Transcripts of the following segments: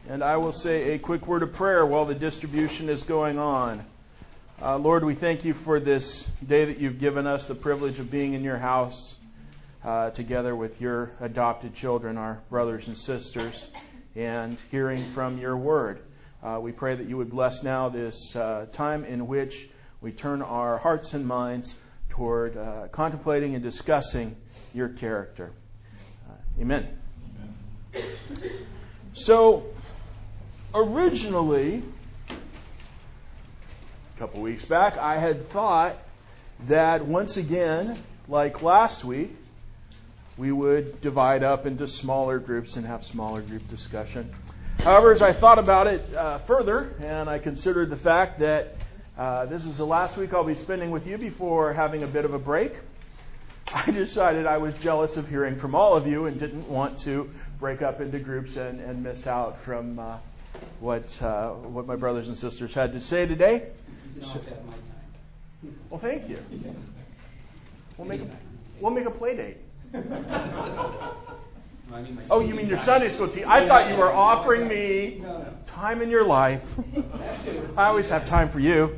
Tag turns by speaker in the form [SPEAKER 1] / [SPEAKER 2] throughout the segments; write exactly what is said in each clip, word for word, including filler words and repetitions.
[SPEAKER 1] and I will say a quick word of prayer while the distribution is going on. Uh, Lord, we thank you for this day that you've given us, the privilege of being in your house uh, together with your adopted children, our brothers and sisters, and hearing from your word. Uh, we pray that you would bless now this uh, time in which we turn our hearts and minds toward uh, contemplating and discussing your character. Uh, amen. Amen. So, originally, a couple weeks back, I had thought that once again, like last week, we would divide up into smaller groups and have smaller group discussion. However, as I thought about it uh, further, and I considered the fact that uh, this is the last week I'll be spending with you before having a bit of a break, I decided I was jealous of hearing from all of you and didn't want to break up into groups and, and miss out from uh, what uh, what my brothers and sisters had to say today.
[SPEAKER 2] You can always have my time.
[SPEAKER 1] Well, thank you. We'll make a, we'll make a play date.
[SPEAKER 2] No, I mean my
[SPEAKER 1] Oh, you mean your
[SPEAKER 2] time.
[SPEAKER 1] Sunday school team? I thought you were offering
[SPEAKER 2] No,
[SPEAKER 1] me
[SPEAKER 2] no.
[SPEAKER 1] time in your life.
[SPEAKER 2] That's it.
[SPEAKER 1] I always have time for you.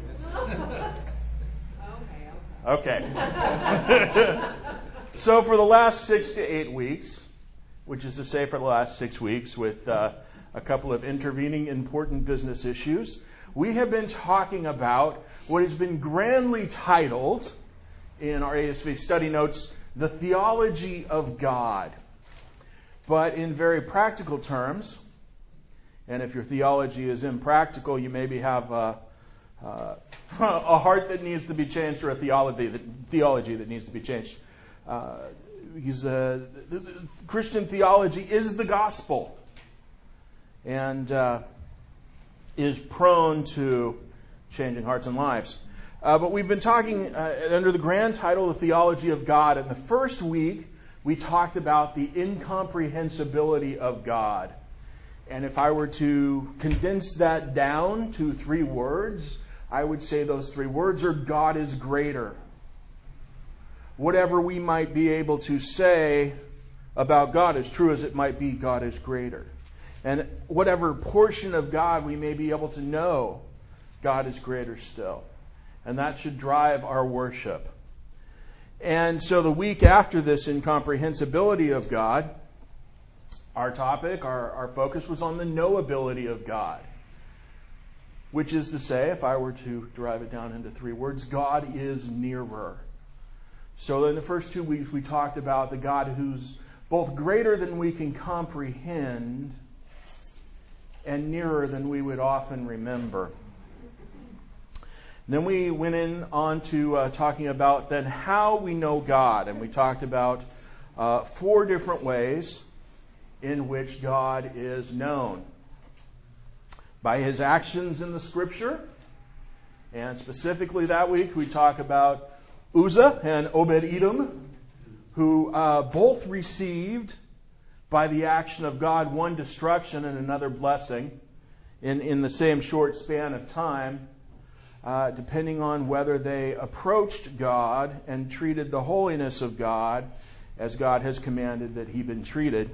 [SPEAKER 3] Okay,
[SPEAKER 1] Okay. So for the last six to eight weeks, which is to say for the last six weeks with uh, a couple of intervening important business issues, we have been talking about what has been grandly titled in our A S V study notes, the theology of God. But in very practical terms, and if your theology is impractical, you maybe have a, uh, a heart that needs to be changed or a theology that, theology that needs to be changed. Uh, he's, uh, the, the Christian theology is the gospel and uh, is prone to changing hearts and lives. Uh, but we've been talking uh, under the grand title, the theology of God. In the first week, we talked about the incomprehensibility of God. And if I were to condense that down to three words, I would say those three words are God is greater. Whatever we might be able to say about God, as true as it might be, God is greater. And whatever portion of God we may be able to know, God is greater still. And that should drive our worship. And so the week after this incomprehensibility of God, our topic, our, our focus was on the knowability of God. Which is to say, if I were to drive it down into three words, God is nearer. So in the first two weeks we talked about the God who's both greater than we can comprehend and nearer than we would often remember. Then we went in on to uh, talking about then how we know God. And we talked about uh, four different ways in which God is known. By his actions in the Scripture. And specifically that week we talk about Uzzah and Obed-Edom, who uh, both received by the action of God one destruction and another blessing in, in the same short span of time. Uh, depending on whether they approached God and treated the holiness of God as God has commanded that he been treated.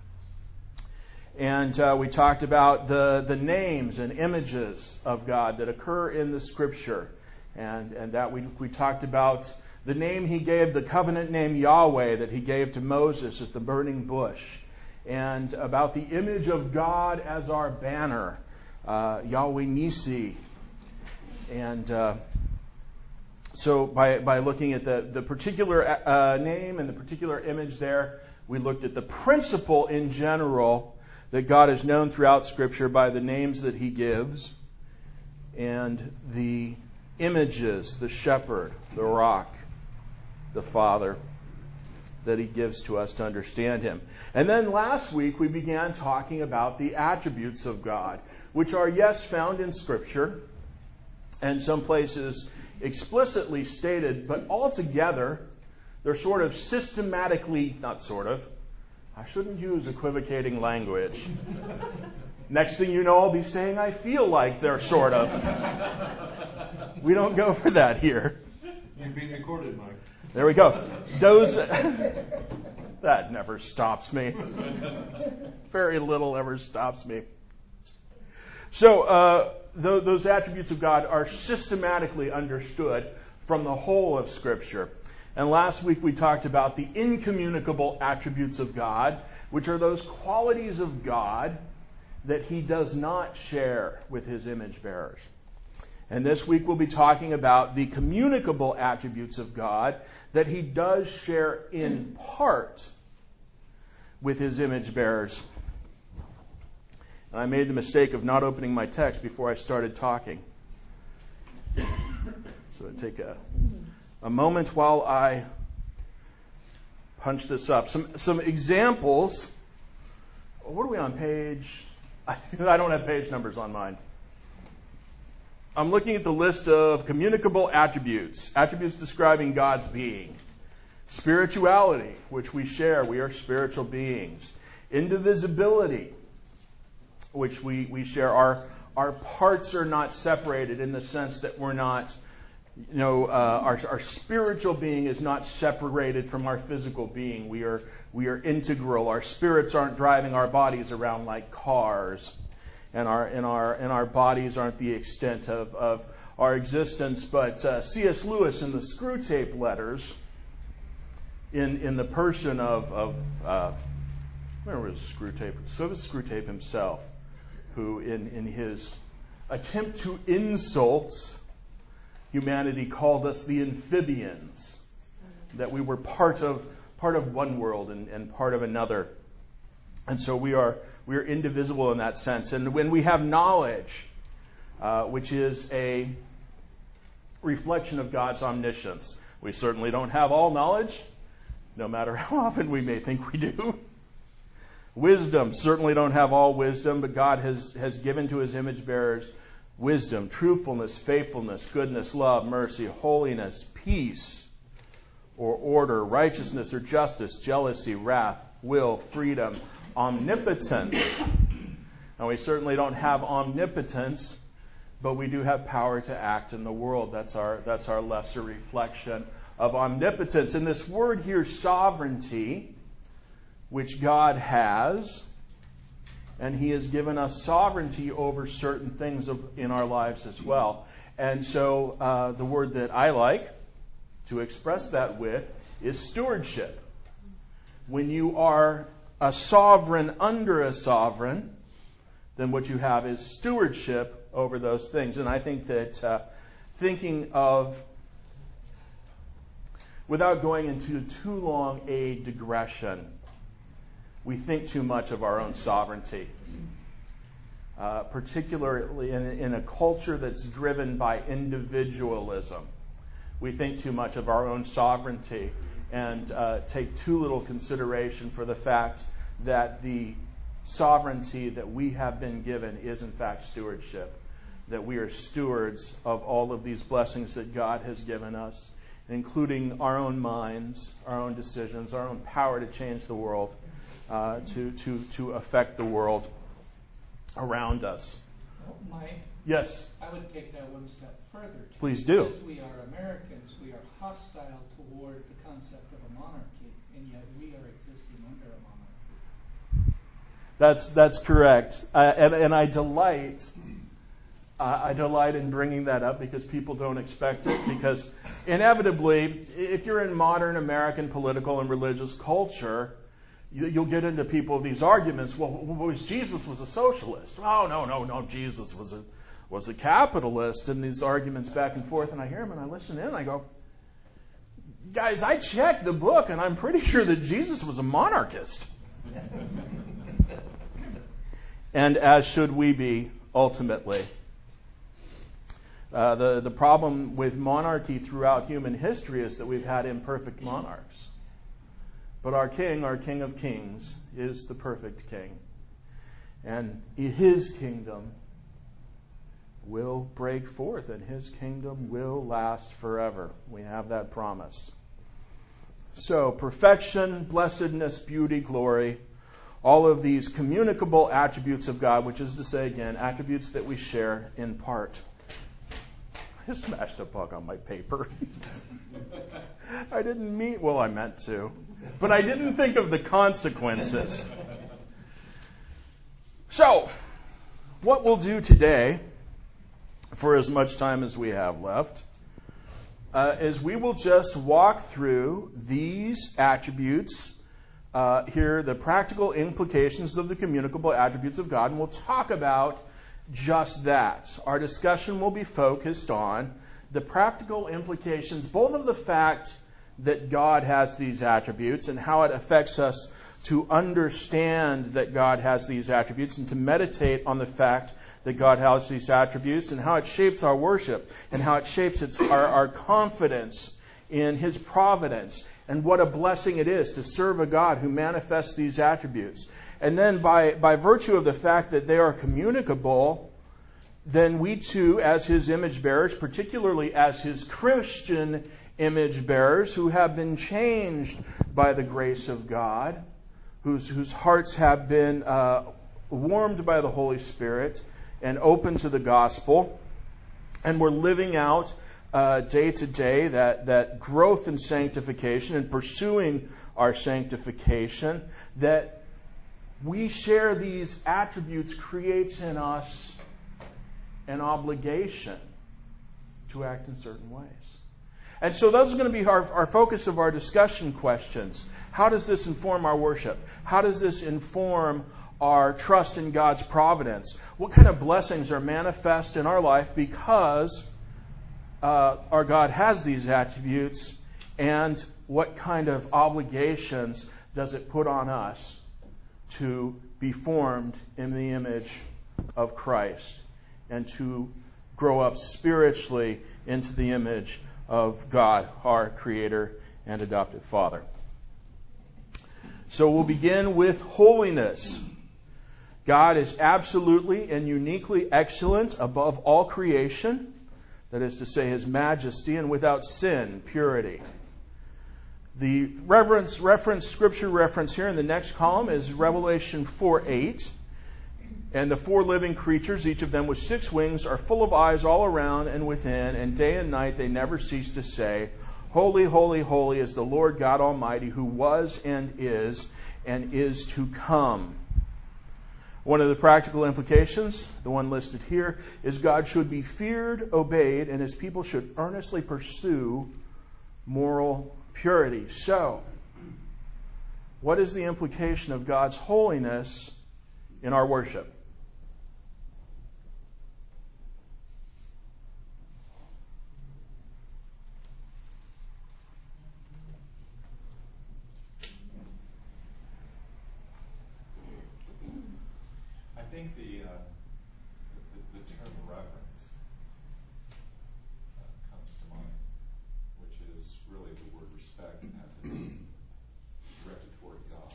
[SPEAKER 1] And uh, we talked about the, the names and images of God that occur in the Scripture. And, and that we, we talked about the name he gave, the covenant name Yahweh that he gave to Moses at the burning bush. And about the image of God as our banner, uh, Yahweh Nisi. And uh, so by by looking at the, the particular uh, name and the particular image there, we looked at the principle in general that God is known throughout Scripture by the names that he gives and the images, the shepherd, the rock, the Father, that he gives to us to understand him. And then last week we began talking about the attributes of God, which are, yes, found in Scripture, and some places explicitly stated, but altogether they're sort of systematically, not sort of, I shouldn't use equivocating language. Next thing you know, I'll be saying I feel like they're sort of. We don't go for that here.
[SPEAKER 4] You're being recorded, Mike.
[SPEAKER 1] There we go. Those, that never stops me. Very little ever stops me. So uh, th- those attributes of God are systematically understood from the whole of Scripture. And last week we talked about the incommunicable attributes of God, which are those qualities of God that he does not share with his image bearers. And this week we'll be talking about the communicable attributes of God that he does share in part with his image bearers. And I made the mistake of not opening my text before I started talking. So I'll take a, a moment while I punch this up. Some some examples. What are we on page? I don't have page numbers on mine. I'm looking at the list of communicable attributes, attributes describing God's being. Spirituality, which we share, we are spiritual beings. Indivisibility, which we, we share. Our, our parts are not separated in the sense that we're not, you know, uh, our, our spiritual being is not separated from our physical being. We are, we are integral. Our spirits aren't driving our bodies around like cars. And our and our and our bodies aren't the extent of, of our existence. But uh, C S Lewis in the Screwtape Letters, in in the person of of uh, where was Screwtape? So was Screwtape himself, who in in his attempt to insult humanity called us the amphibians, that we were part of part of one world and, and part of another. And so we are we are indivisible in that sense. And when we have knowledge, uh, which is a reflection of God's omniscience, we certainly don't have all knowledge, no matter how often we may think we do. Wisdom, certainly don't have all wisdom, but God has, has given to his image bearers wisdom, truthfulness, faithfulness, goodness, love, mercy, holiness, peace, or order, righteousness or justice, jealousy, wrath, will, freedom, omnipotence. Now, we certainly don't have omnipotence, but we do have power to act in the world. That's our that's our lesser reflection of omnipotence. And this word here, sovereignty, which God has, and he has given us sovereignty over certain things of, in our lives as well. And so uh, the word that I like to express that with is stewardship. When you are a sovereign under a sovereign, then what you have is stewardship over those things. And I think that uh, thinking of, without going into too long a digression, we think too much of our own sovereignty, uh, particularly in, in a culture that's driven by individualism. We think too much of our own sovereignty and uh, take too little consideration for the fact that the sovereignty that we have been given is in fact stewardship, that we are stewards of all of these blessings that God has given us, including our own minds, our own decisions, our own power to change the world, uh, to, to, to affect the world around us.
[SPEAKER 2] Well, Mike,
[SPEAKER 1] yes?
[SPEAKER 2] I would take that one step further.
[SPEAKER 1] Please do.
[SPEAKER 2] Because we are Americans, we are hostile toward the concept of a monarchy, and yet we are existing under a monarchy.
[SPEAKER 1] That's that's correct, uh, and and I delight, uh, I delight in bringing that up because people don't expect it. Because inevitably, if you're in modern American political and religious culture, you, you'll get into people these arguments. Well, was Jesus was a socialist? Oh no no no, Jesus was a was a capitalist, and these arguments back and forth. And I hear them and I listen in and I go, guys, I checked the book and I'm pretty sure that Jesus was a monarchist. And as should we be, ultimately. Uh, the, the problem with monarchy throughout human history is that we've had imperfect monarchs. But our king, our King of Kings, is the perfect king. And his kingdom will break forth, and his kingdom will last forever. We have that promise. So, perfection, blessedness, beauty, glory, all of these communicable attributes of God, which is to say, again, attributes that we share in part. I smashed a bug on my paper. I didn't mean, well, I meant to, but I didn't think of the consequences. So, what we'll do today, for as much time as we have left, uh, is we will just walk through these attributes uh, here, the practical implications of the communicable attributes of God, and we'll talk about just that. Our discussion will be focused on the practical implications, both of the fact that God has these attributes and how it affects us to understand that God has these attributes and to meditate on the fact that God has these attributes and how it shapes our worship and how it shapes its, our, our confidence in His providence and what a blessing it is to serve a God who manifests these attributes. And then by, by virtue of the fact that they are communicable, then we too, as His image bearers, particularly as His Christian image bearers who have been changed by the grace of God, whose, whose hearts have been uh, warmed by the Holy Spirit and open to the gospel, and we're living out uh, day to day that, that growth in sanctification and pursuing our sanctification, that we share these attributes creates in us an obligation to act in certain ways. And so those are going to be our, our focus of our discussion questions. How does this inform our worship? How does this inform our trust in God's providence? What kind of blessings are manifest in our life because uh, our God has these attributes? And what kind of obligations does it put on us to be formed in the image of Christ and to grow up spiritually into the image of God, our Creator and adopted Father? So we'll begin with holiness. God is absolutely and uniquely excellent above all creation, that is to say, His majesty, and without sin, purity. The reference, reference, scripture reference here in the next column is Revelation four eight. And the four living creatures, each of them with six wings, are full of eyes all around and within, and day and night they never cease to say, Holy, holy, holy is the Lord God Almighty, who was and is and is to come. One of the practical implications, the one listed here, is God should be feared, obeyed, and His people should earnestly pursue moral purity. So, what is the implication of God's holiness in our worship?
[SPEAKER 4] I think the, uh, the, the term reverence uh, comes to mind, which is really the word respect as it's directed toward God.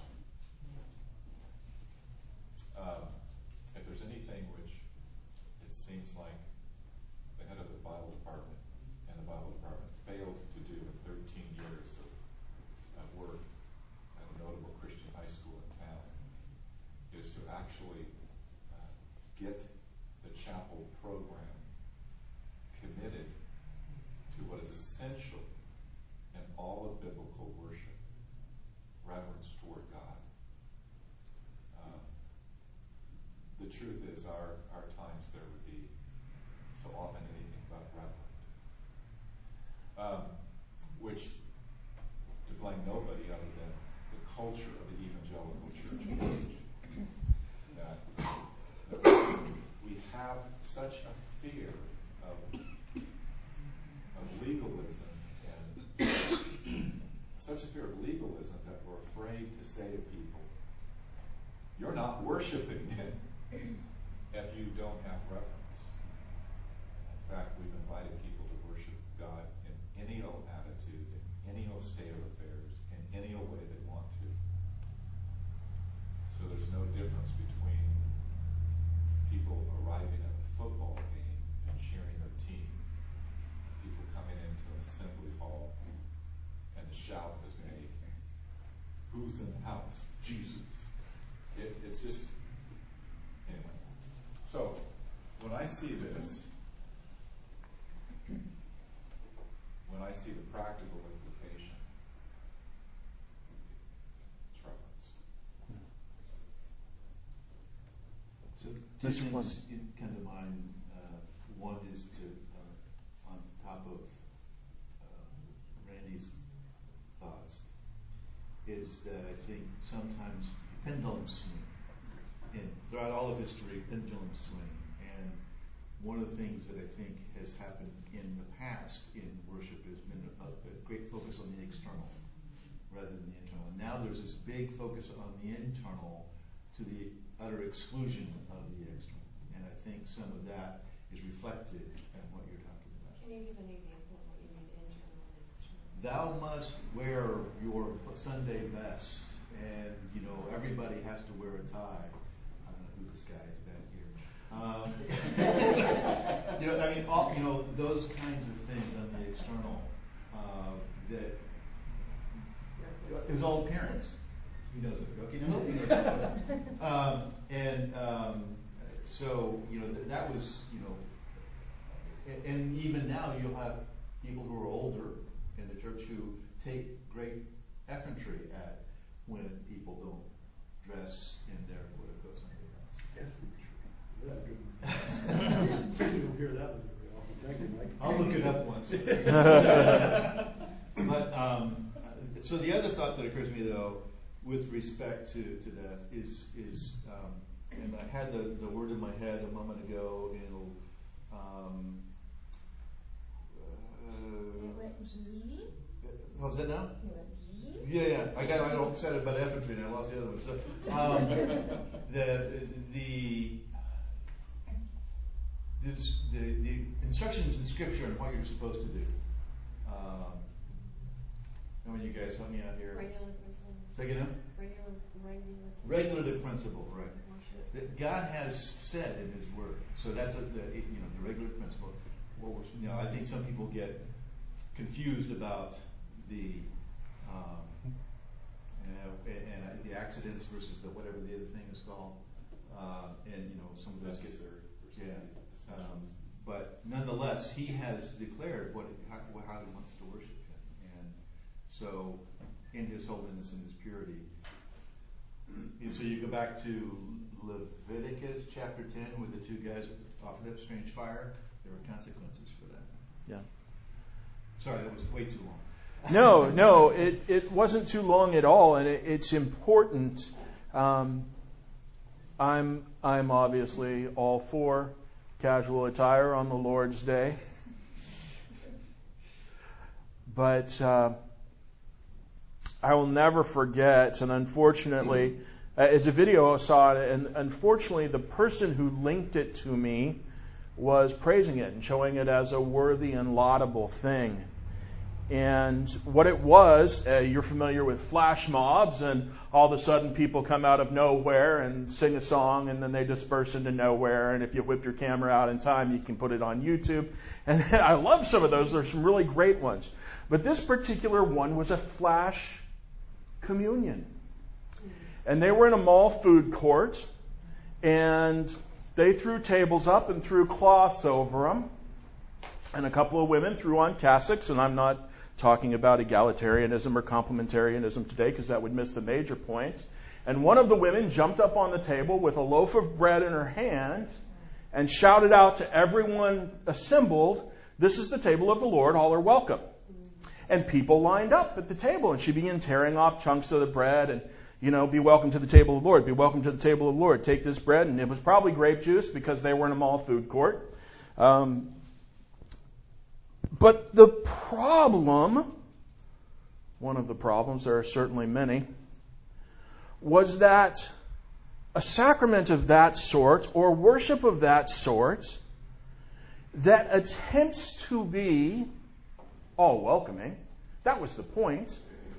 [SPEAKER 4] Um, if there's anything which it seems like the head of the Bible department and the Bible department failed to do in thirteen years of, of work at a notable Christian high school in town, is to actually get the chapel program committed to what is essential in all of biblical worship, reverence toward God. Um, the truth is, our, our times there would be so often anything but reverent. Um, which, to blame nobody other than the culture of the evangelical church age, that we have such a fear of, of legalism and such a fear of legalism that we're afraid to say to people, you're not worshiping if you don't have reverence. In fact, we've invited people to worship God in any old attitude, in any old state of affairs, in any old way they want to. So there's no difference between people arriving at a football game and cheering their team, people coming into an assembly hall, and the shout is made, who's in the house? Jesus. It, it's just, anyway. So, when I see this, when I see the practical implication, it's reverence.
[SPEAKER 3] So Two
[SPEAKER 1] Mister
[SPEAKER 3] things
[SPEAKER 1] Fleming.
[SPEAKER 3] in- come to mind. Uh, one is to, uh, on top of uh, Randy's thoughts, is that I think sometimes pendulums swing. And throughout all of history, pendulums swing. And one of the things that I think has happened in the past in worship has been a, a great focus on the external rather than the internal. And now there's this big focus on the internal to the utter exclusion of the external. And I think some of that is reflected in what you're talking about.
[SPEAKER 5] Can you give an example of what you mean internal and external?
[SPEAKER 3] Thou must wear your Sunday best, and you know everybody has to wear a tie. I don't know who this guy is back here. Um, you know, I mean, all you know, those kinds of things on the external uh, that it was all appearance. He knows it. Okay, no, he knows it. Um, and um, so you know th- that was you know, and, and even now you'll have people who are older in the church who take great effrontery at when people don't dress in their quote unquote Sunday best.
[SPEAKER 6] That's you don't hear that one very often. Thank you, Mike.
[SPEAKER 3] I'll look it up once. But um, so the other thought that occurs to me though, with respect to, to that, is is um, and I had the, the word in my head a moment ago, and it'll um, uh, how's that now? Yeah, yeah. I got I got excited about effrontery and I lost the other one. So um, the the the, the the instructions in Scripture on what you're supposed to do. Um, I mean, you guys help me out here.
[SPEAKER 5] Regular principle.
[SPEAKER 3] Say again?
[SPEAKER 5] Regular, regular.
[SPEAKER 3] Regulative principle, right? That God has said in His Word. So that's a, the you know the regulative principle. What we're, you know, I think some people get confused about the um, and, and the accidents versus the whatever the other thing is called, uh, and you know some of those get
[SPEAKER 4] Necessary versus
[SPEAKER 3] yeah.
[SPEAKER 4] essentials.
[SPEAKER 3] Um, but nonetheless, He has declared what how, how He wants to worship Him, and so in His holiness and His purity. And so you go back to Leviticus chapter ten, where the two guys offered up strange fire. There were consequences for that.
[SPEAKER 1] Yeah.
[SPEAKER 3] Sorry, that was way too long.
[SPEAKER 1] No, no, it, it wasn't too long at all, and it, it's important. Um, I'm I'm obviously all for casual attire on the Lord's Day, but uh, I will never forget, and unfortunately, uh, as a video I saw it, and unfortunately the person who linked it to me was praising it and showing it as a worthy and laudable thing. And what it was, uh, you're familiar with flash mobs, and all of a sudden people come out of nowhere and sing a song, and then they disperse into nowhere. And if you whip your camera out in time, you can put it on YouTube. And I love some of those. There's some really great ones. But this particular one was a flash communion. And they were in a mall food court, and they threw tables up and threw cloths over them. And a couple of women threw on cassocks, and I'm not talking about egalitarianism or complementarianism today because that would miss the major points. And one of the women jumped up on the table with a loaf of bread in her hand and shouted out to everyone assembled, "This is the table of the Lord, all are welcome." And people lined up at the table, and she began tearing off chunks of the bread and, you know, be welcome to the table of the Lord, be welcome to the table of the Lord, take this bread. And it was probably grape juice because they were in a mall food court. Um, But the problem, one of the problems, there are certainly many, was that a sacrament of that sort, or worship of that sort, that attempts to be all welcoming, that was the point,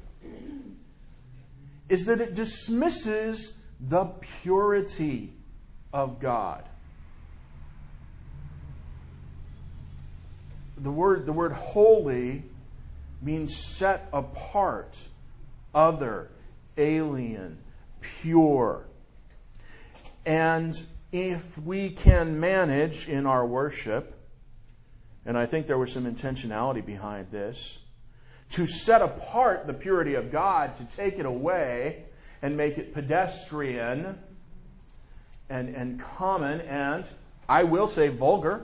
[SPEAKER 1] is that it dismisses the purity of God. The word, the word holy means set apart, other, alien, pure. And if we can manage in our worship, and I think there was some intentionality behind this, to set apart the purity of God, to take it away and make it pedestrian and, and common and, I will say, vulgar,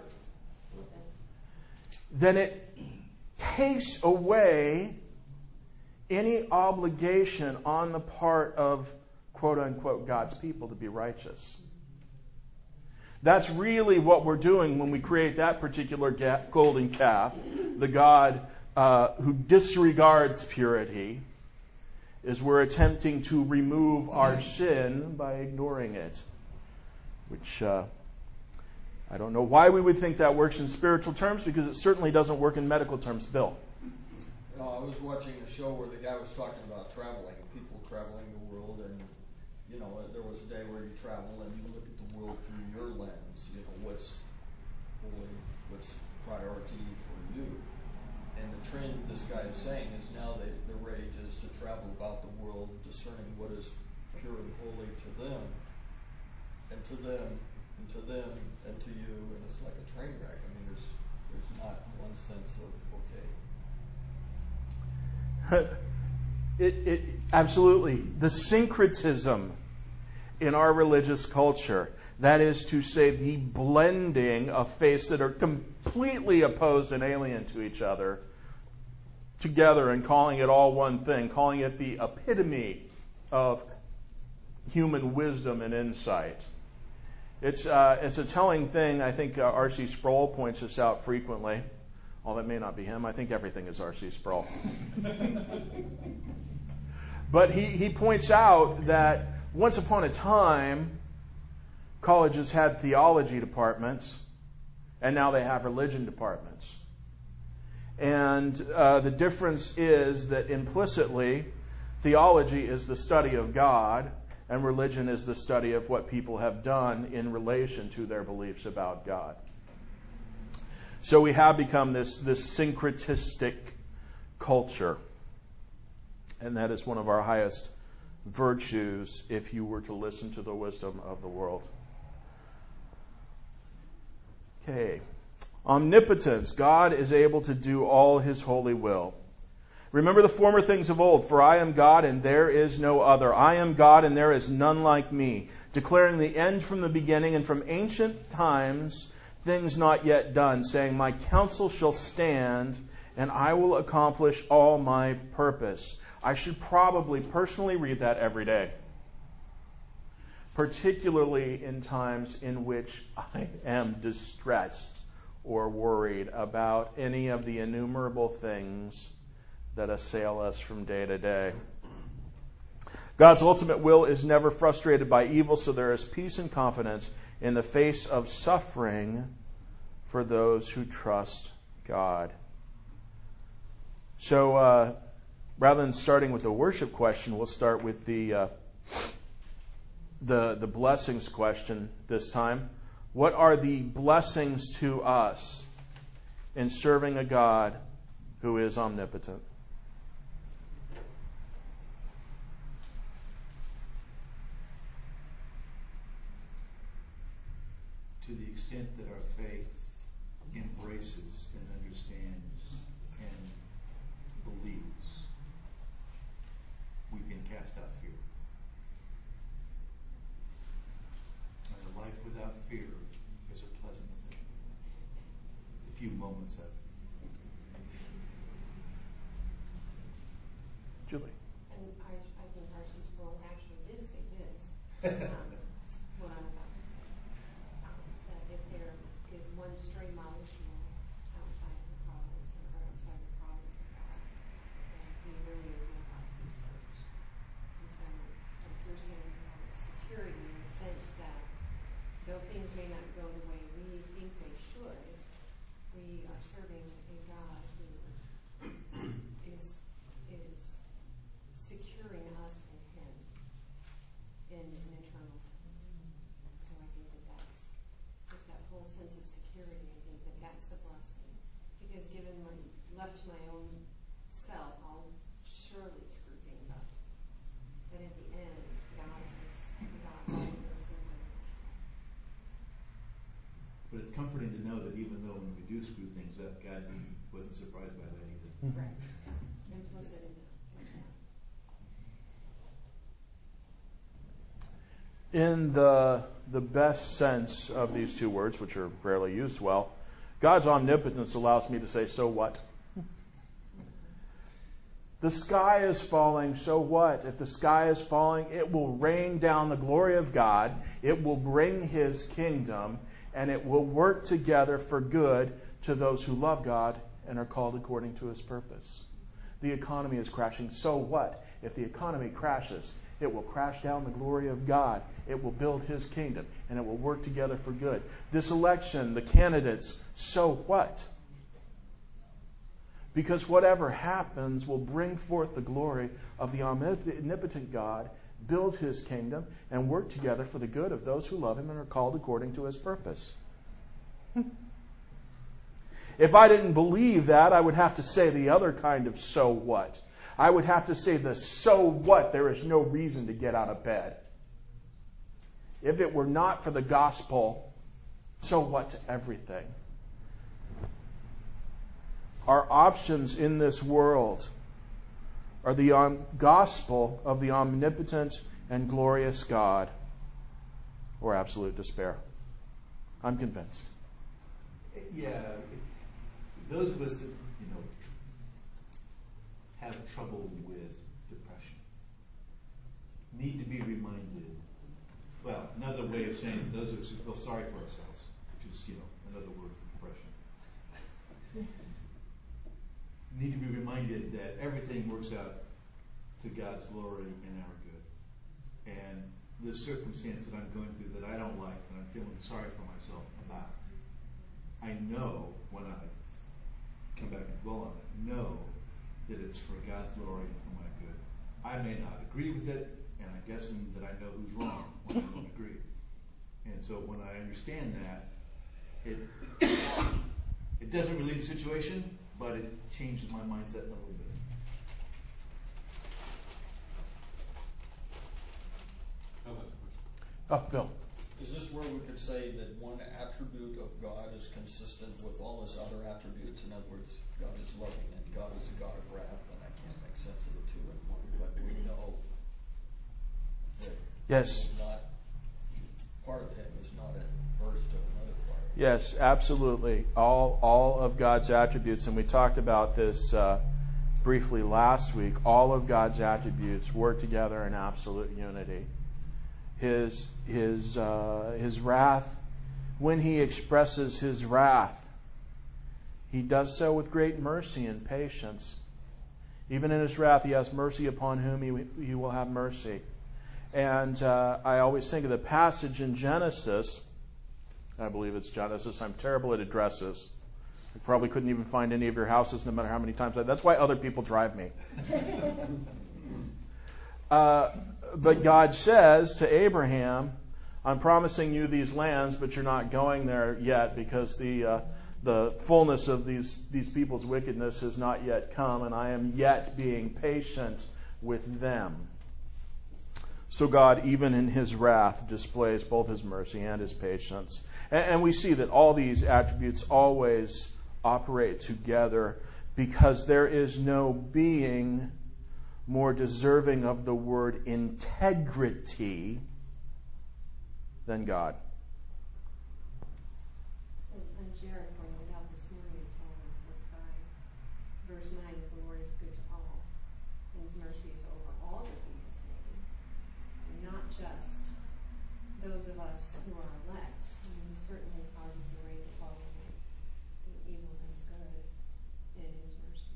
[SPEAKER 1] then it takes away any obligation on the part of, quote unquote, God's people to be righteous. That's really what we're doing when we create that particular ga- golden calf, the God uh, who disregards purity, is we're attempting to remove our sin by ignoring it, which uh, I don't know why we would think that works in spiritual terms, because it certainly doesn't work in medical terms. Bill?
[SPEAKER 7] You know, I was watching a show where the guy was talking about traveling, people traveling the world, and you know, there was a day where you travel and you look at the world through your lens. You know, what's holy, what's priority for you. And the trend this guy is saying is now they, the rage is to travel about the world, discerning what is pure and holy to them, and to them, and to them, and to you. And it's like a train wreck. I mean, there's there's not one sense of okay.
[SPEAKER 1] It, it, absolutely. The syncretism in our religious culture, that is to say, the blending of faiths that are completely opposed and alien to each other together and calling it all one thing, calling it the epitome of human wisdom and insight. It's, uh, it's a telling thing. I think uh, R C Sproul points this out frequently. Well, that may not be him. I think everything is R C Sproul. But he, he points out that once upon a time, colleges had theology departments, and now they have religion departments. And uh, the difference is that implicitly, theology is the study of God, and religion is the study of what people have done in relation to their beliefs about God. So we have become this, this syncretistic culture. And that is one of our highest virtues if you were to listen to the wisdom of the world. Okay. Omnipotence. God is able to do all His holy will. Remember the former things of old, for I am God and there is no other. I am God and there is none like me, declaring the end from the beginning and from ancient times things not yet done, saying, my counsel shall stand and I will accomplish all my purpose. I should probably personally read that every day, particularly in times in which I am distressed or worried about any of the innumerable things that assail us from day to day. God's ultimate will is never frustrated by evil, so there is peace and confidence in the face of suffering for those who trust God. So, uh, rather than starting with the worship question, we'll start with the uh, the the blessings question this time. What are the blessings to us in serving a God who is omnipotent?
[SPEAKER 3] To the extent that our faith embraces and understands and believes, we can cast out fear. And a life without fear is a pleasant thing. A few moments of it.
[SPEAKER 1] Julie.
[SPEAKER 5] And I, I think R C Sproul actually did say this, um, what I'm about to say, um, that if there is one stray molecule outside the providence or outside the province of God, then He really is no God to be served. And so, like you're saying, we have its security in the sense that though things may not go the way we think they should, we are serving a God who is is securing us in Him in an eternal sense. So I think that that's just that whole sense of security. I think that that's the blessing. Because given my left to my own self, I'll surely screw things up. But at the end, God has got all of those things under control.
[SPEAKER 3] But it's comforting to know that even though when we do screw things up, God wasn't surprised by that either.
[SPEAKER 5] Right. Implicit in that.
[SPEAKER 1] in the the best sense of these two words, which are rarely used well, God's omnipotence allows me to say, so what? The sky is falling, so what? If the sky is falling, it will rain down the glory of God, it will bring His kingdom, and it will work together for good to those who love God and are called according to His purpose. The economy is crashing, so what? If the economy crashes, it will crash down the glory of God. It will build His kingdom, and it will work together for good. This election, the candidates, so what? Because whatever happens will bring forth the glory of the omnipotent God, build His kingdom, and work together for the good of those who love Him and are called according to His purpose. If I didn't believe that, I would have to say the other kind of so what. I would have to say the so what, there is no reason to get out of bed. If it were not for the gospel, so what to everything? Our options in this world are the um, gospel of the omnipotent and glorious God, or absolute despair. I'm convinced.
[SPEAKER 3] Yeah, those of us that, you know, have trouble with depression need to be reminded. Well, another way of saying it, those of us who feel sorry for ourselves, which is, you know, another word for depression, need to be reminded that everything works out to God's glory and our good. And this circumstance that I'm going through that I don't like and I'm feeling sorry for myself about, I know when I come back and dwell on it, know that it's for God's glory and for my good. I may not agree with it, and I'm guessing that I know who's wrong when I don't agree. And so when I understand that, it it doesn't relieve the situation, but it changes my mindset a little bit.
[SPEAKER 4] Phil has a question.
[SPEAKER 1] Oh, Bill.
[SPEAKER 7] Is this where we could say that one attribute of God is consistent with all His other attributes? In other words, God is loving and God is a God of wrath, and I can't make sense of the two in one, but we know that
[SPEAKER 1] Yes.
[SPEAKER 7] is not part of Him is not adverse to another part of Him.
[SPEAKER 1] Yes, absolutely. All all of God's attributes, and we talked about this uh, briefly last week. All of God's attributes work together in absolute unity. His his uh, his wrath, when He expresses His wrath, He does so with great mercy and patience. Even in His wrath, He has mercy upon whom He, he will have mercy. And uh, I always think of the passage in Genesis. I believe it's Genesis. I'm terrible at addresses. I probably couldn't even find any of your houses, no matter how many times I. That's why other people drive me. uh, but God says to Abraham, "I'm promising you these lands, but you're not going there yet because the uh, the fullness of these these people's wickedness has not yet come, and I am yet being patient with them." So God, even in His wrath, displays both His mercy and His patience. And, and we see that all these attributes always operate together because there is no being more deserving of the word integrity than God.
[SPEAKER 5] And Jared pointed out this morning in Psalm forty-five, verse nine, that the Lord is good to all, and His mercy is over all that He has made, and not just those of us who are elect. I mean, He certainly causes the rain to fall on the evil and the good in His mercy.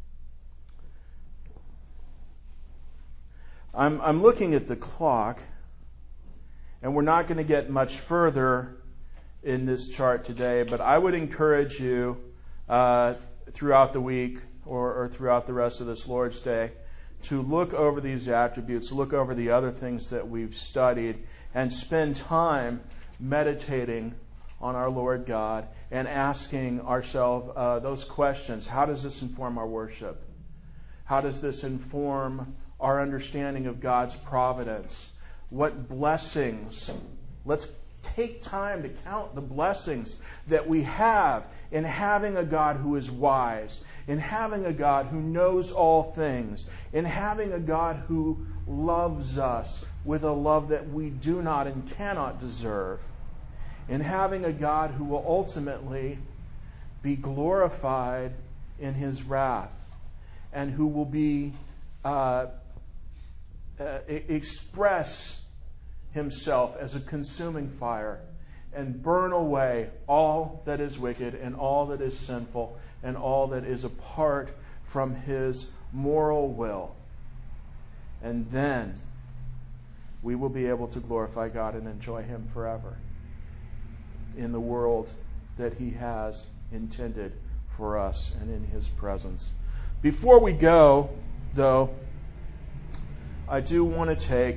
[SPEAKER 1] I'm, I'm looking at the clock, and we're not going to get much further in this chart today, but I would encourage you uh, throughout the week or, or throughout the rest of this Lord's Day to look over these attributes, look over the other things that we've studied, and spend time meditating on our Lord God and asking ourselves uh, those questions. How does this inform our worship? How does this inform our understanding of God's providence? What blessings? Let's take time to count the blessings that we have in having a God who is wise, in having a God who knows all things, in having a God who loves us with a love that we do not and cannot deserve, in having a God who will ultimately be glorified in His wrath, and who will be uh, uh, express Himself as a consuming fire and burn away all that is wicked and all that is sinful and all that is apart from His moral will. And then we will be able to glorify God and enjoy Him forever in the world that He has intended for us and in His presence. Before we go, though, I do want to take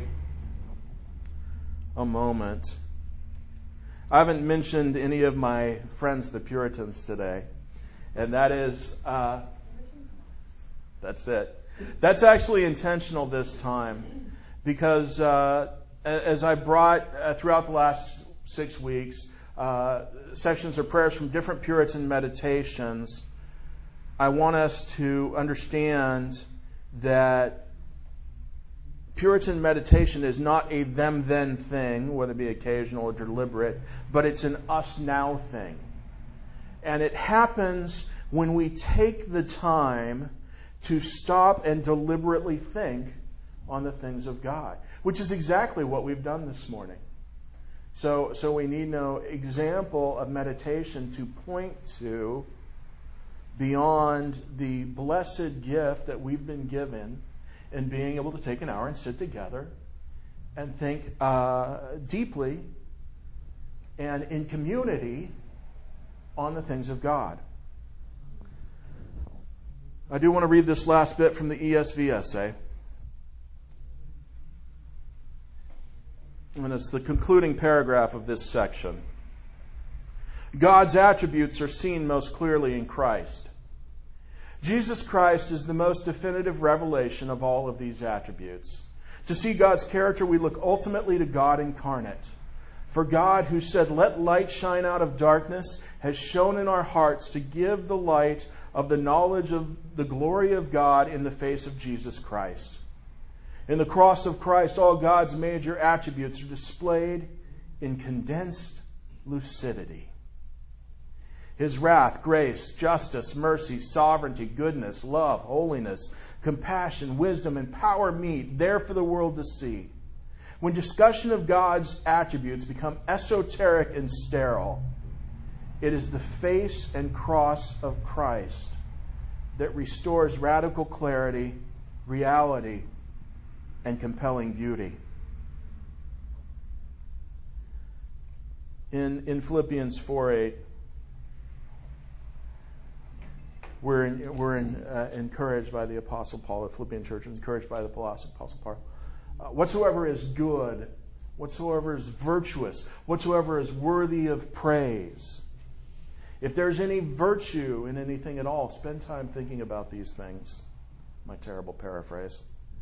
[SPEAKER 1] a moment. I haven't mentioned any of my friends, the Puritans, today. And that is, uh, that's it. That's actually intentional this time. Because uh, as I brought uh, throughout the last six weeks, uh, sections of prayers from different Puritan meditations, I want us to understand that Puritan meditation is not a them-then thing, whether it be occasional or deliberate, but it's an us-now thing. And it happens when we take the time to stop and deliberately think on the things of God, which is exactly what we've done this morning. So, so we need no example of meditation to point to beyond the blessed gift that we've been given in being able to take an hour and sit together and think uh, deeply and in community on the things of God. I do want to read this last bit from the E S V essay. And it's the concluding paragraph of this section. God's attributes are seen most clearly in Christ. Jesus Christ is the most definitive revelation of all of these attributes. To see God's character, we look ultimately to God incarnate. For God, who said, "Let light shine out of darkness," has shone in our hearts to give the light of the knowledge of the glory of God in the face of Jesus Christ. In the cross of Christ, all God's major attributes are displayed in condensed lucidity. His wrath, grace, justice, mercy, sovereignty, goodness, love, holiness, compassion, wisdom, and power meet there for the world to see. When discussion of God's attributes become esoteric and sterile, it is the face and cross of Christ that restores radical clarity, reality, and compelling beauty. In, in Philippians four eight, we're, in, we're in, uh, encouraged by the Apostle Paul, the Philippian church is encouraged by the Apostle Paul. Uh, whatsoever is good, whatsoever is virtuous, whatsoever is worthy of praise. If there's any virtue in anything at all, spend time thinking about these things. My terrible paraphrase.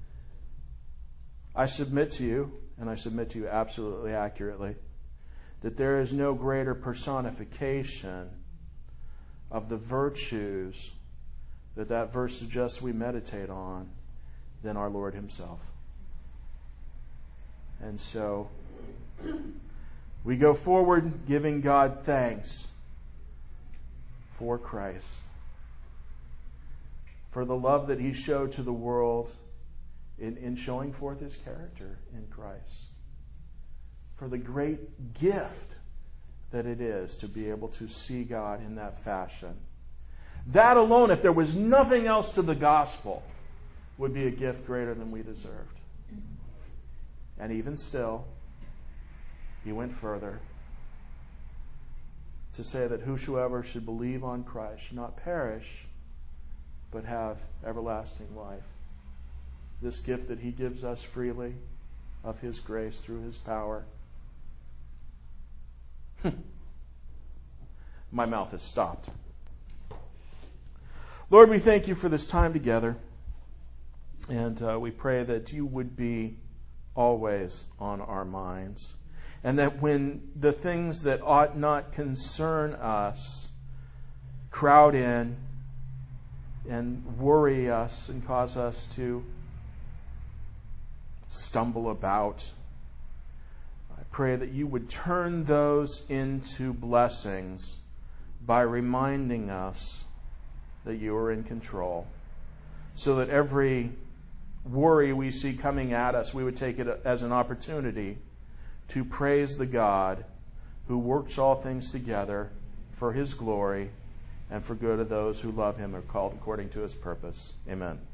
[SPEAKER 1] I submit to you, and I submit to you absolutely accurately, that there is no greater personification of the virtues that that verse suggests we meditate on than our Lord Himself. And so we go forward giving God thanks for Christ, for the love that He showed to the world in, in showing forth His character in Christ, for the great gift that it is to be able to see God in that fashion. That alone, if there was nothing else to the gospel, would be a gift greater than we deserved. And even still, He went further to say that whosoever should believe on Christ should not perish, but have everlasting life. This gift that He gives us freely of His grace through His power. My mouth has stopped. Lord, we thank You for this time together. And uh, we pray that You would be always on our minds. And that when the things that ought not concern us crowd in and worry us and cause us to stumble about. I pray that you would turn those into blessings by reminding us that you are in control, so that every worry we see coming at us, we would take it as an opportunity to praise the God who works all things together for His glory and for good of those who love Him, are called according to His purpose. Amen.